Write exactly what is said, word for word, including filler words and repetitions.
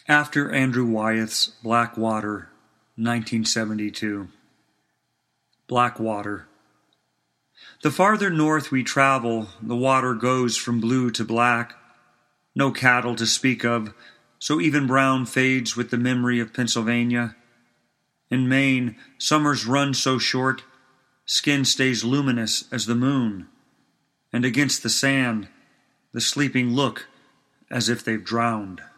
After Andrew Wyeth's Black Water, nineteen seventy-two. Black Water. The farther north we travel, the water goes from blue to black. No cattle to speak of, so even brown fades with the memory of Pennsylvania. In Maine, summers run so short, skin stays luminous as the moon, and against the sand, the sleeping look as if they've drowned.